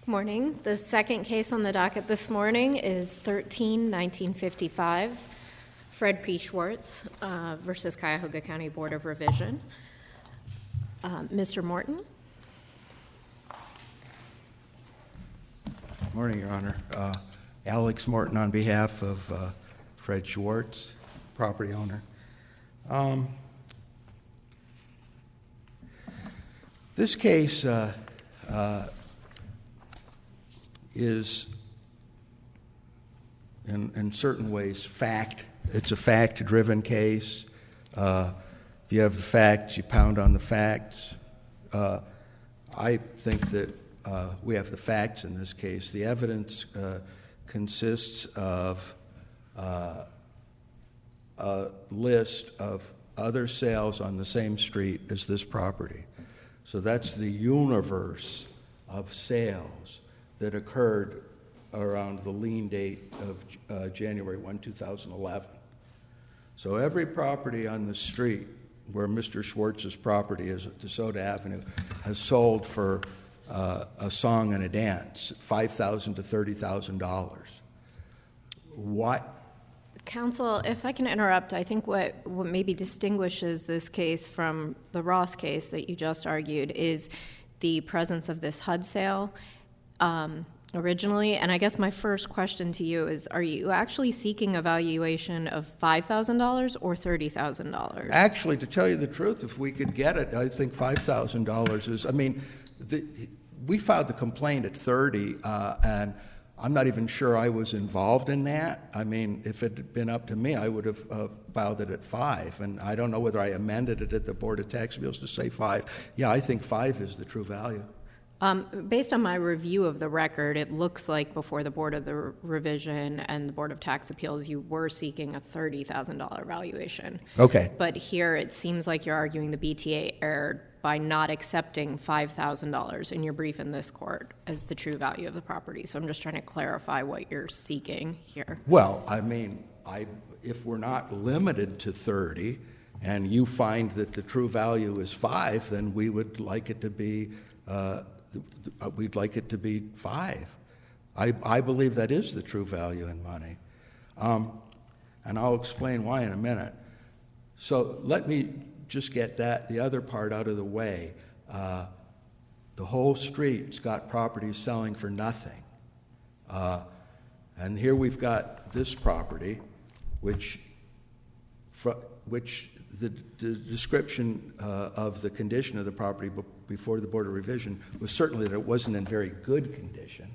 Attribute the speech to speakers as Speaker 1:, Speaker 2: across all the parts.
Speaker 1: Morning. The second case on the docket this morning is 13-1955, Fred P. Schwartz versus Cuyahoga County Board of Revision. Mr. Morton.
Speaker 2: Morning, Your Honor. Alex Morton on behalf of Fred Schwartz, property owner. This case is, in certain ways, fact. It's a fact-driven case. If you have the facts, you pound on the facts. I think that we have the facts in this case. The evidence consists of a list of other sales on the same street as this property. So that's the universe of sales that occurred around the lien date of January 1, 2011. So every property on the street where Mr. Schwartz's property is at DeSoto Avenue has sold for a song and a dance, $5,000 to $30,000. What?
Speaker 1: Counsel, if I can interrupt, I think what maybe distinguishes this case from the Ross case that you just argued is the presence of this HUD sale originally. And I guess my first question to you is, are you actually seeking a valuation of $5,000 or $30,000?
Speaker 2: Actually, to tell you the truth, if we could get it, I think $5,000 is, we filed the complaint at 30, and I'm not even sure I was involved in that. I mean, if it had been up to me, I would have filed it at 5, and I don't know whether I amended it at the Board of Tax Appeals to say 5. Yeah, I think 5 is the true value.
Speaker 1: Based on my review of the record, it looks like before the Board of the Revision and the Board of Tax Appeals, you were seeking a $30,000 valuation.
Speaker 2: Okay.
Speaker 1: But here it seems like you're arguing the BTA erred by not accepting $5,000 in your brief in this court as the true value of the property. So I'm just trying to clarify what you're seeking here.
Speaker 2: Well, if we're not limited to 30 and you find that the true value is 5, then we would like it to be we'd like it to be 5. I believe that is the true value in money. And I'll explain why in a minute. So let me just get the other part out of the way. The whole street's got properties selling for nothing. And here we've got this property, which the description of the condition of the property before the Board of Revision was certainly that it wasn't in very good condition.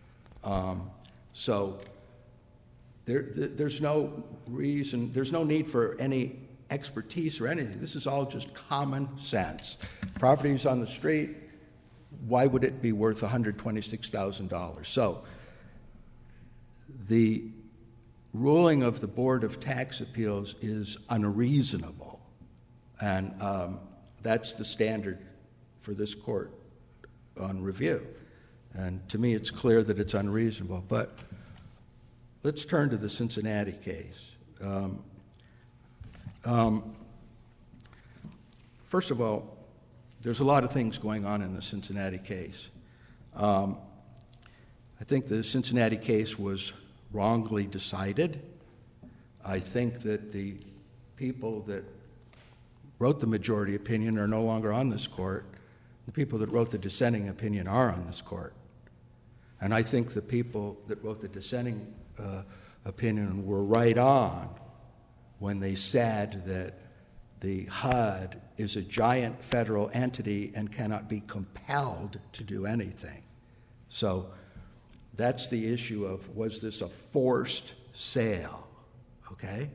Speaker 2: So there's no reason, there's no need for any expertise or anything. This is all just common sense. Property's on the street, why would it be worth $126,000? So the ruling of the Board of Tax Appeals is unreasonable, and that's the standard for this court on review. And to me, it's clear that it's unreasonable. But let's turn to the Cincinnati case. First of all, there's a lot of things going on in the Cincinnati case. I think the Cincinnati case was wrongly decided. I think that the people that wrote the majority opinion are no longer on this court. The people that wrote the dissenting opinion are on this court. And I think the people that wrote the dissenting opinion were right on when they said that the HUD is a giant federal entity and cannot be compelled to do anything. So that's the issue of, was this a forced sale, okay?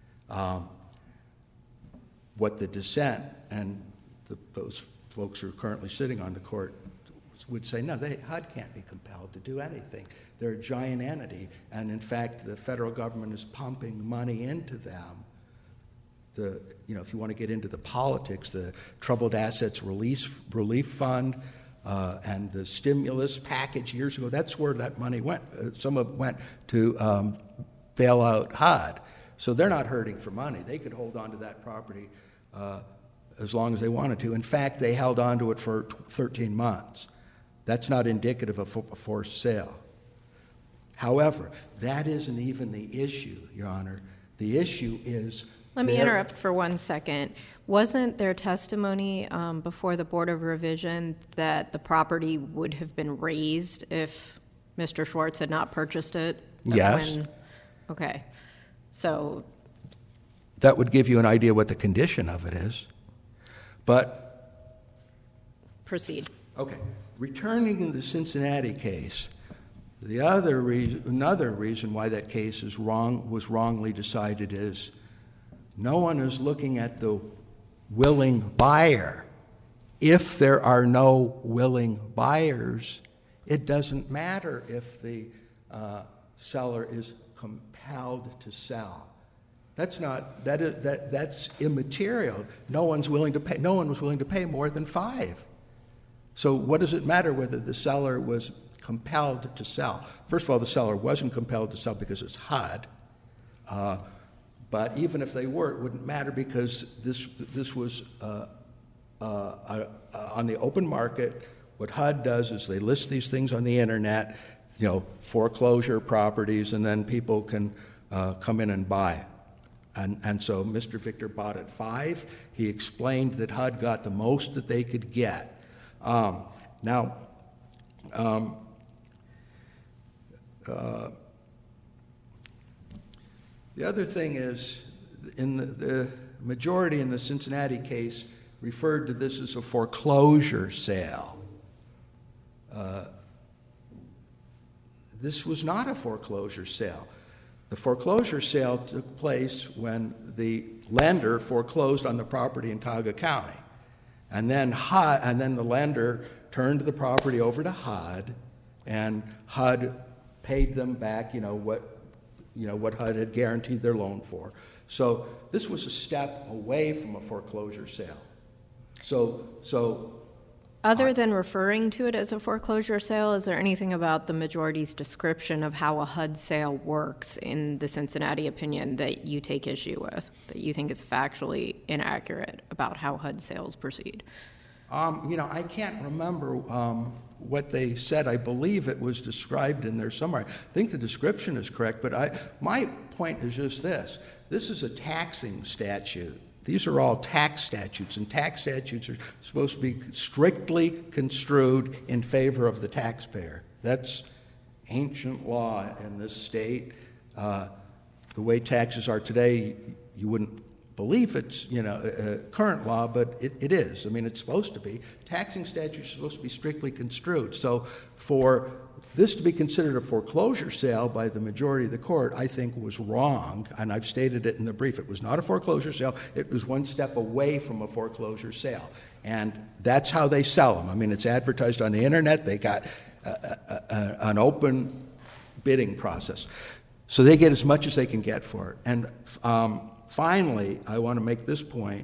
Speaker 2: What the dissent and those folks who are currently sitting on the court would say, no, HUD can't be compelled to do anything. They're a giant entity, and in fact, the federal government is pumping money into them. If you want to get into the politics, the Troubled Assets Relief Fund and the stimulus package years ago, that's where that money went. Some of it went to bail out HUD. So they're not hurting for money. They could hold on to that property as long as they wanted to. In fact, they held on to it for 13 months. That's not indicative of a forced sale. However, that isn't even the issue, Your Honor. The issue is...
Speaker 1: Let me interrupt for 1 second. Wasn't there testimony before the Board of Revision that the property would have been raised if Mr. Schwartz had not purchased it?
Speaker 2: Yes.
Speaker 1: Okay. So...
Speaker 2: That would give you an idea what the condition of it is. But...
Speaker 1: Proceed.
Speaker 2: Okay. Returning to the Cincinnati case, another reason why that case was wrongly decided is no one is looking at the willing buyer. If there are no willing buyers, it doesn't matter if the seller is compelled to sell. That's immaterial. No one was willing to pay more than $5. So what does it matter whether the seller was compelled to sell? First of all, the seller wasn't compelled to sell because it's HUD. But even if they were, it wouldn't matter because this was on the open market. What HUD does is they list these things on the internet, foreclosure properties, and then people can come in and buy. And so Mr. Victor bought at $5. He explained that HUD got the most that they could get. The other thing is, in the majority in the Cincinnati case referred to this as a foreclosure sale. This was not a foreclosure sale. The foreclosure sale took place when the lender foreclosed on the property in Cuyahoga County. And then the lender turned the property over to HUD, and HUD paid them back, what HUD had guaranteed their loan for. So this was a step away from a foreclosure sale.
Speaker 1: Other than referring to it as a foreclosure sale, is there anything about the majority's description of how a HUD sale works in the Cincinnati opinion that you take issue with, that you think is factually inaccurate about how HUD sales proceed?
Speaker 2: I can't remember what they said. I believe it was described in there somewhere. I think the description is correct, but my point is just this. This is a taxing statute. These are all tax statutes, and tax statutes are supposed to be strictly construed in favor of the taxpayer. That's ancient law in this state. The way taxes are today, you wouldn't believe it's current law, but it is. I mean, it's supposed to be. Taxing statutes are supposed to be strictly construed. So for this to be considered a foreclosure sale by the majority of the court, I think was wrong, and I've stated it in the brief. It was not a foreclosure sale. It was one step away from a foreclosure sale, and that's how they sell them. I mean, it's advertised on the internet. They got an open bidding process. So they get as much as they can get for it. And finally, I want to make this point.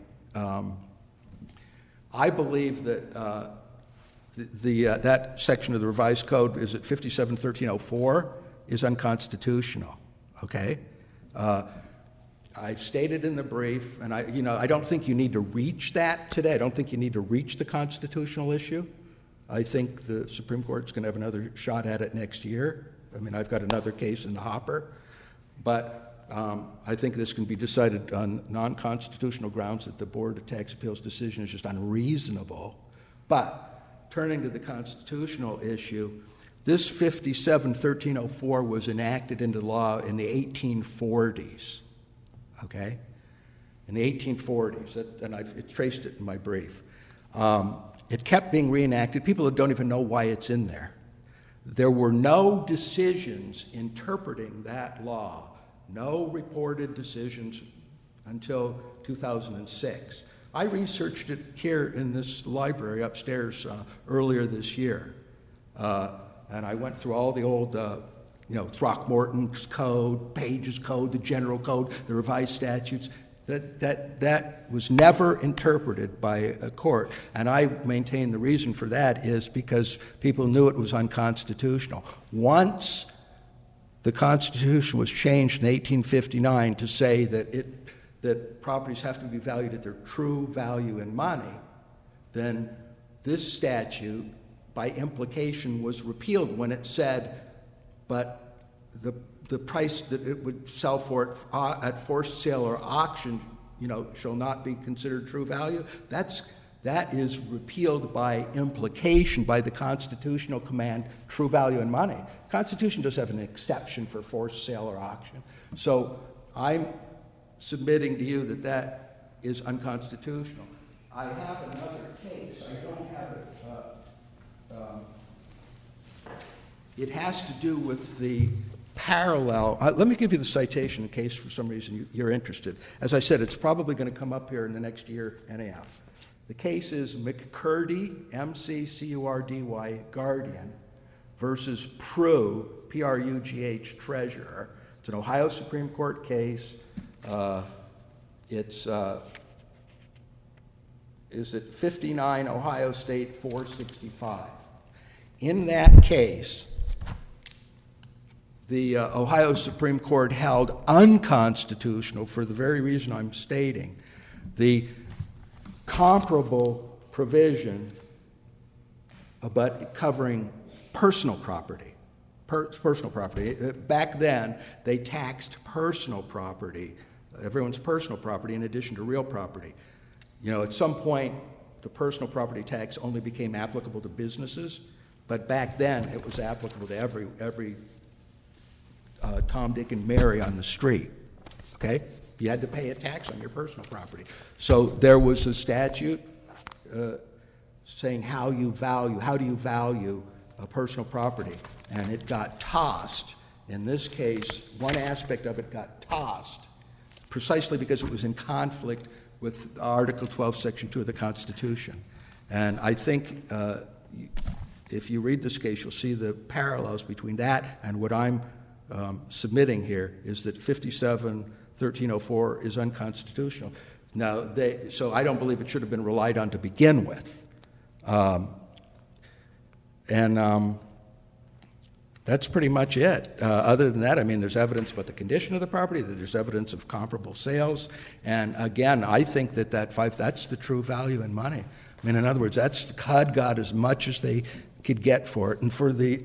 Speaker 2: I believe that that section of the revised code, is it 57-1304, is unconstitutional, okay? I've stated in the brief, and I don't think you need to reach that today. I don't think you need to reach the constitutional issue. I think the Supreme Court's going to have another shot at it next year. I mean, I've got another case in the hopper. But I think this can be decided on non-constitutional grounds that the Board of Tax Appeals' decision is just unreasonable. But turning to the constitutional issue, this 57-1304 was enacted into law in the 1840s, okay? In the 1840s, and I've traced it in my brief. It kept being reenacted. People don't even know why it's in there. There were no decisions interpreting that law, no reported decisions until 2006. I researched it here in this library upstairs earlier this year, and I went through all the old, Throckmorton's Code, Page's Code, the General Code, the revised statutes. That was never interpreted by a court, and I maintain the reason for that is because people knew it was unconstitutional. Once the Constitution was changed in 1859 to say that properties have to be valued at their true value in money, then this statute by implication, was repealed when it said, but the price that it would sell for at forced sale or auction, shall not be considered true value. That is repealed by implication by the constitutional command, true value in money. Constitution does have an exception for forced sale or auction. So I'm submitting to you that that is unconstitutional. I have another case. I don't have it. It has to do with the parallel. Let me give you the citation in case for some reason you're interested. As I said, it's probably going to come up here in the next year and a half. The case is McCurdy, M-C-C-U-R-D-Y, Guardian, versus Prugh, P-R-U-G-H, Treasurer. It's an Ohio Supreme Court case. It's 59 Ohio State 465. In that case, the Ohio Supreme Court held unconstitutional, for the very reason I'm stating, the comparable provision, but covering personal property. Personal property. Back then, they taxed personal property, everyone's personal property, in addition to real property. At some point, the personal property tax only became applicable to businesses, but back then, it was applicable to every Tom, Dick, and Mary on the street. Okay? You had to pay a tax on your personal property. So there was a statute saying how do you value a personal property, and it got tossed. In this case, one aspect of it got tossed precisely because it was in conflict with Article 12, Section 2 of the Constitution. And I think if you read this case, you'll see the parallels between that and what I'm submitting here is that 57-1304 is unconstitutional. Now, so I don't believe it should have been relied on to begin with. That's pretty much it. Other than that, there's evidence about the condition of the property, that there's evidence of comparable sales, and again, I think that's the true value in money. In other words, HUD got as much as they could get for it, and for the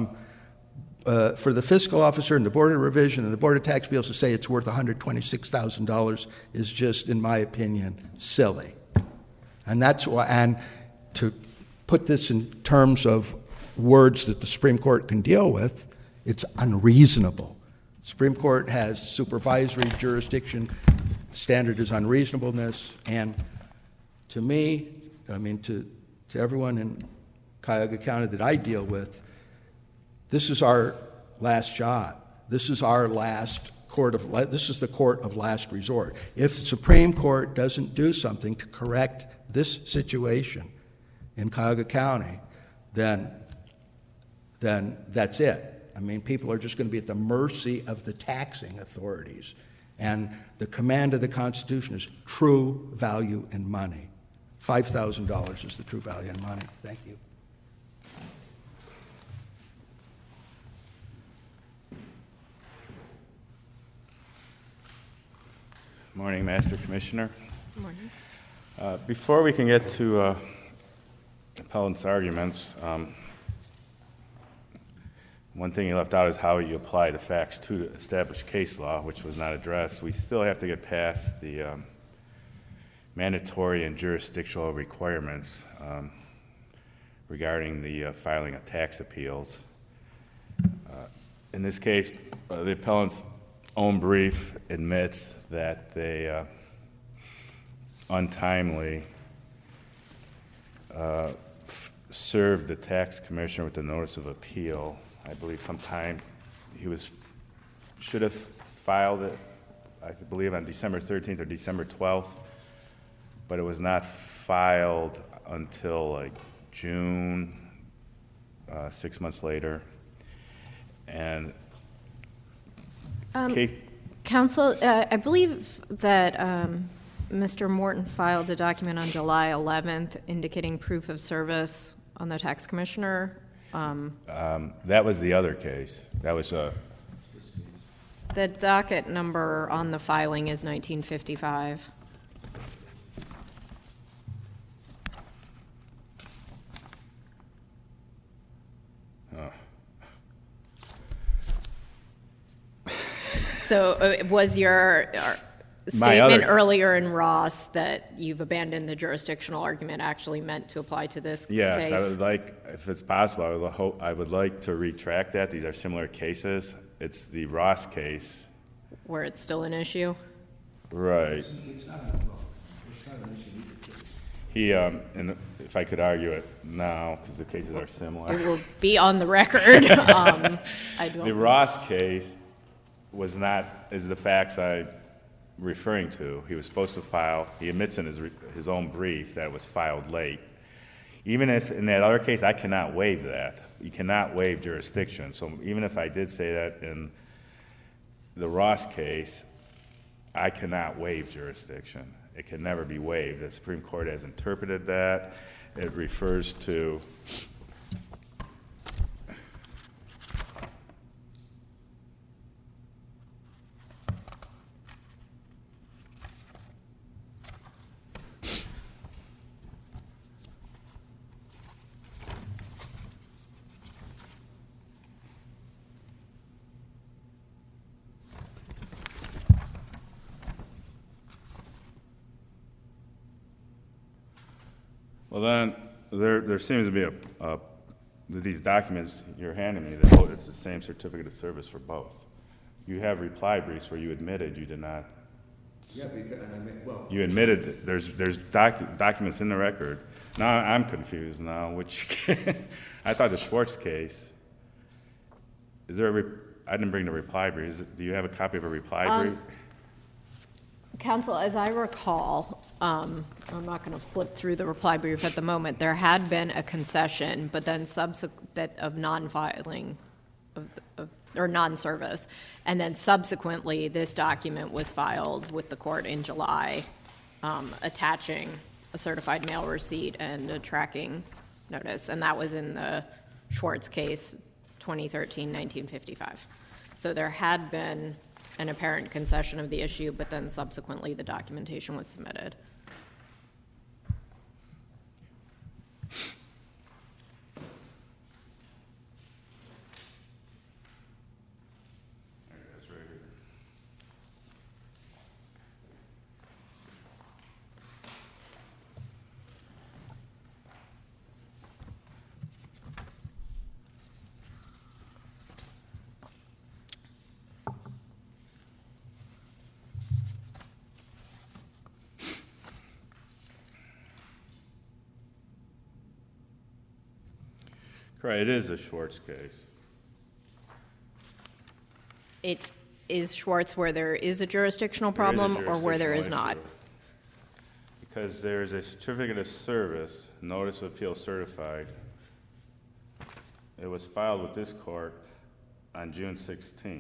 Speaker 2: fiscal officer and the Board of Revision and the Board of Tax Appeals to say it's worth $126,000 is just, in my opinion, silly. And that's why, and to put this in terms of words that the Supreme Court can deal with, it's unreasonable. The Supreme Court has supervisory jurisdiction. The standard is unreasonableness. And to me, to everyone in Cuyahoga County that I deal with, this is our last shot. This is our last this is the court of last resort. If the Supreme Court doesn't do something to correct this situation in Cuyahoga County, then that's it. People are just going to be at the mercy of the taxing authorities. And the command of the Constitution is true value in money. $5,000 is the true value in money. Thank you.
Speaker 3: Morning, Master Commissioner.
Speaker 1: Good morning.
Speaker 3: Before we can get to appellant's arguments, one thing you left out is how you apply the facts to established case law, which was not addressed. We still have to get past the mandatory and jurisdictional requirements regarding the filing of tax appeals. In this case, the appellant's own brief admits that they untimely served the tax commissioner with the notice of appeal. I believe sometime should have filed it, I believe, on December 13th or December 12th, but it was not filed until June, 6 months later. And
Speaker 1: Counsel, I believe that Mr. Morton filed a document on July 11th indicating proof of service on the tax commissioner.
Speaker 3: That was the other case. That was
Speaker 1: the docket number on the filing is 1955. So was your statement earlier in Ross that you've abandoned the jurisdictional argument actually meant to apply to this case?
Speaker 3: Yes, I would like, if it's possible, I would like to retract that. These are similar cases. It's the Ross case.
Speaker 1: Where it's still an issue?
Speaker 3: Right.
Speaker 2: It's not an issue either.
Speaker 3: He, and if I could argue it now, because the cases are similar.
Speaker 1: It will be on the record. I
Speaker 3: The
Speaker 1: don't.
Speaker 3: Ross case is the facts I'm referring to. He was supposed to file, he admits in his own brief that it was filed late. Even if, in that other case, I cannot waive that. You cannot waive jurisdiction. So even if I did say that in the Ross case, I cannot waive jurisdiction. It can never be waived. The Supreme Court has interpreted that. It refers to well, then, there seems to be these documents you're handing me, it's the same certificate of service for both. You have reply briefs where you admitted you did not.
Speaker 2: Yeah, because, and I mean, well.
Speaker 3: You admitted that there's documents in the record. Now I'm confused now, which, I thought the Schwartz case, is there I didn't bring the reply brief. Do you have a copy of a reply brief?
Speaker 1: Counsel, as I recall, I'm not going to flip through the reply brief at the moment. There had been a concession, but then of non-filing or non-service, and then subsequently, this document was filed with the court in July, attaching a certified mail receipt and a tracking notice, and that was in the Schwartz case, 2013-1955. So there had been an apparent concession of the issue, but then subsequently the documentation was submitted.
Speaker 3: That's right here. Correct, it is a Schwartz case.
Speaker 1: It is Schwartz where there is a jurisdictional problem or where there is not?
Speaker 3: Because there is a certificate of service, notice of appeal certified. It was filed with this court on June 16th.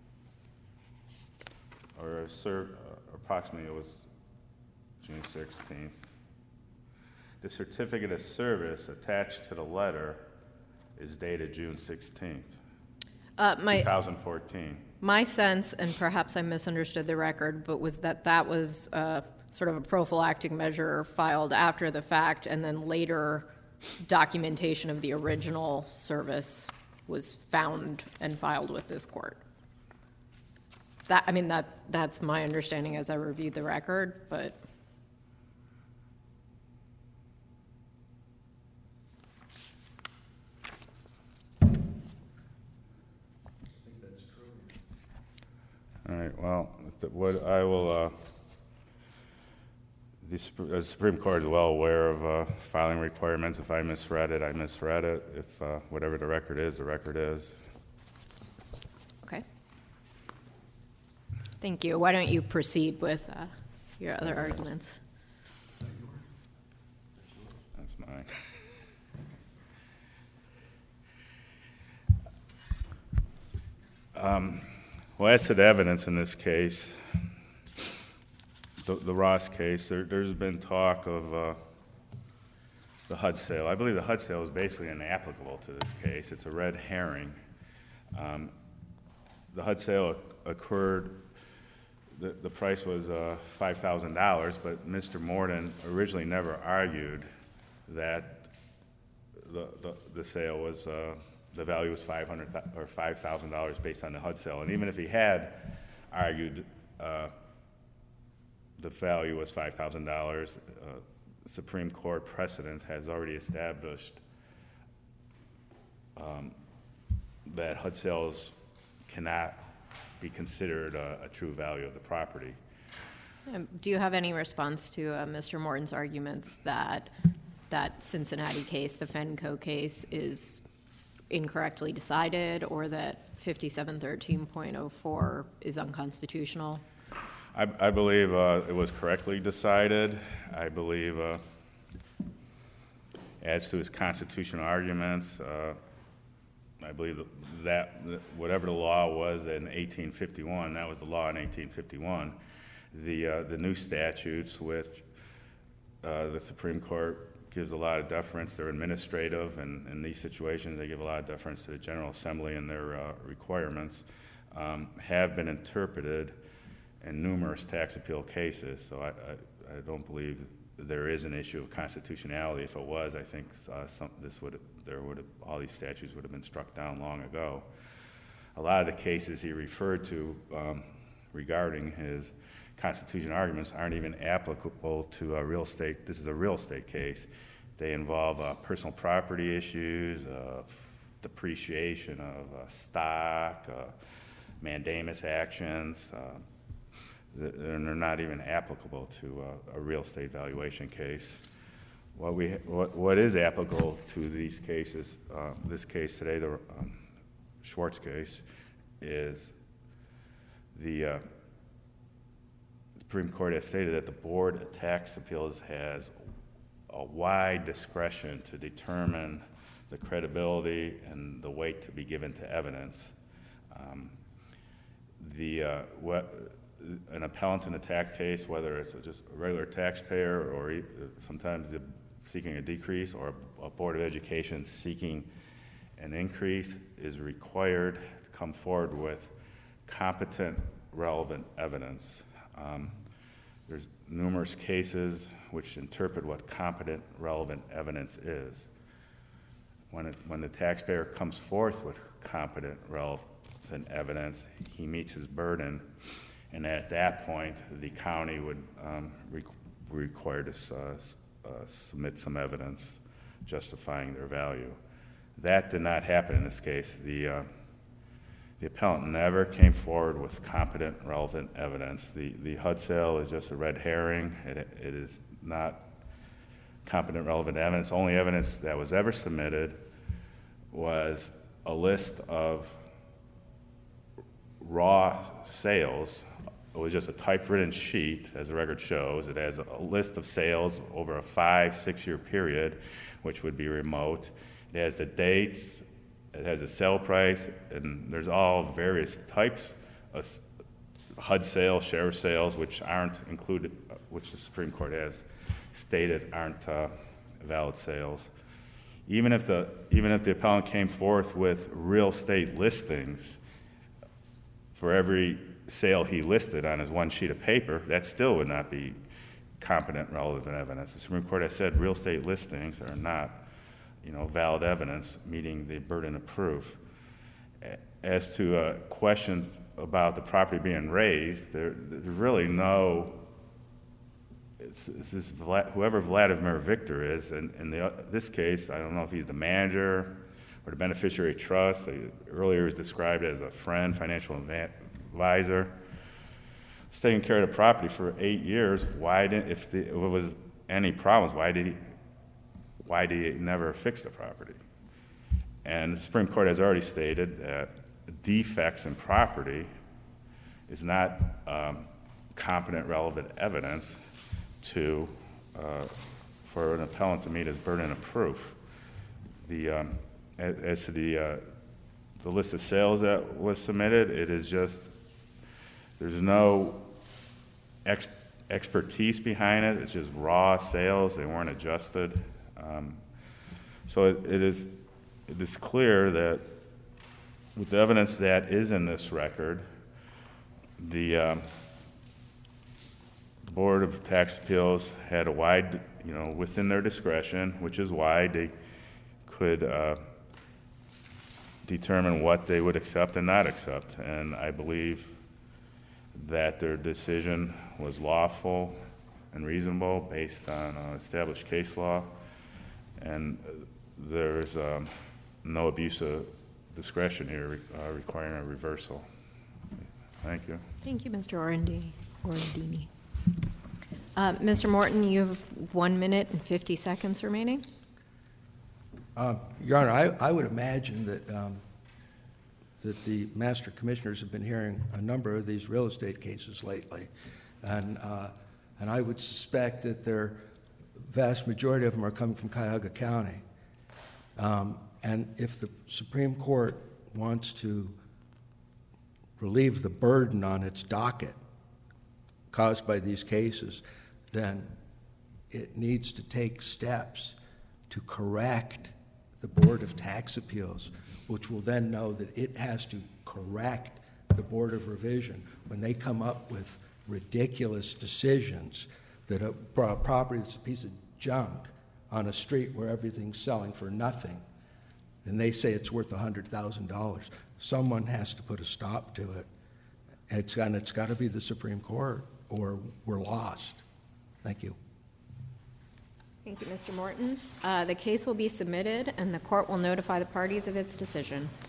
Speaker 3: Or approximately it was June 16th. The certificate of service attached to the letter is dated June 16th, 2014.
Speaker 1: My sense, and perhaps I misunderstood the record, but was that was sort of a prophylactic measure filed after the fact, and then later documentation of the original service was found and filed with this court. That's my understanding as I reviewed the record, but.
Speaker 3: All right, well, what I will, the Supreme Court is well aware of filing requirements. If I misread it, I misread it. If whatever the record is, the record is.
Speaker 1: Okay. Thank you. Why don't you proceed with your other arguments?
Speaker 3: That's mine. Well, as to the evidence in this case, the Ross case, there's been talk of the HUD sale. I believe the HUD sale is basically inapplicable to this case. It's a red herring. The HUD sale occurred, the price was $5,000, but Mr. Morden originally never argued that the sale was, the value was $500,000 based on the HUD sale. And even if he had argued the value was $5,000. Supreme Court precedent has already established that HUD sales cannot be considered a true value of the property.
Speaker 1: Do you have any response to Mr. Morton's arguments that that Cincinnati case, the Fenco case, is incorrectly decided, or that 5713.04 is unconstitutional?
Speaker 3: I believe it was correctly decided. I believe, as to his constitutional arguments, I believe that whatever the law was in 1851, that was the law in 1851. The new statutes, which the Supreme Court gives a lot of deference, they're administrative, and in these situations they give a lot of deference to the General Assembly and their requirements, have been interpreted in numerous tax appeal cases. So I don't believe there is an issue of constitutionality. If it was, I think all these statutes would have been struck down long ago. A lot of the cases he referred to regarding his constitutional arguments aren't even applicable to a real estate. This is a real estate case. They involve personal property issues, depreciation of stock, mandamus actions. And they're not even applicable to a real estate valuation case. What is applicable to these cases, this case today, the Schwartz case, is the Supreme Court has stated that the Board of Tax Appeals has a wide discretion to determine the credibility and the weight to be given to evidence. An appellant in a tax case, whether it's just a regular taxpayer or sometimes seeking a decrease, or a Board of Education seeking an increase, is required to come forward with competent, relevant evidence. There's numerous cases which interpret what competent, relevant evidence is. When the taxpayer comes forth with competent, relevant evidence, he meets his burden, and at that point, the county would be required to submit some evidence justifying their value. That did not happen in this case. The appellant never came forward with competent, relevant evidence. The HUD sale is just a red herring. It is not competent, relevant evidence. Only evidence that was ever submitted was a list of raw sales. It was just a typewritten sheet, as the record shows. It has a list of sales over a 5-6 year period, which would be remote. It has the dates, it has the sale price, and there's all various types of HUD sales, sheriff sales, which aren't included, which the Supreme Court has stated aren't valid sales. Even if the appellant came forth with real estate listings for every sale he listed on his one sheet of paper, that still would not be competent, relevant evidence. The Supreme Court has said real estate listings are not, valid evidence meeting the burden of proof. As to a question about the property being raised, there's really no. Whoever Vladimir Victor is, in this case, I don't know if he's the manager or the beneficiary trust. Earlier, he was described as a friend, financial advisor. Was taking care of the property for 8 years. If it was any problems, why did he never fix the property? And the Supreme Court has already stated that defects in property is not competent, relevant evidence for an appellant to meet his burden of proof. As to the list of sales that was submitted, it is just, there's no expertise behind it. It's just raw sales. They weren't adjusted. So it is clear that with the evidence that is in this record, the Board of Tax Appeals had a wide, within their discretion, which is why they could determine what they would accept and not accept. And I believe that their decision was lawful and reasonable based on established case law, and there's no abuse of discretion here requiring a reversal. Thank you.
Speaker 1: Thank you, Mr. Orendini. Mr. Morton, you have 1 minute and 50 seconds remaining.
Speaker 2: Your Honor, I would imagine that that the Master Commissioners have been hearing a number of these real estate cases lately, and I would suspect that their vast majority of them are coming from Cuyahoga County. And if the Supreme Court wants to relieve the burden on its docket caused by these cases, then it needs to take steps to correct the Board of Tax Appeals, which will then know that it has to correct the Board of Revision when they come up with ridiculous decisions that a property that's a piece of junk on a street where everything's selling for nothing, and they say it's worth $100,000. Someone has to put a stop to it. It's got to be the Supreme Court, or we're lost. Thank you.
Speaker 1: Thank you, Mr. Morton. The case will be submitted, and the court will notify the parties of its decision.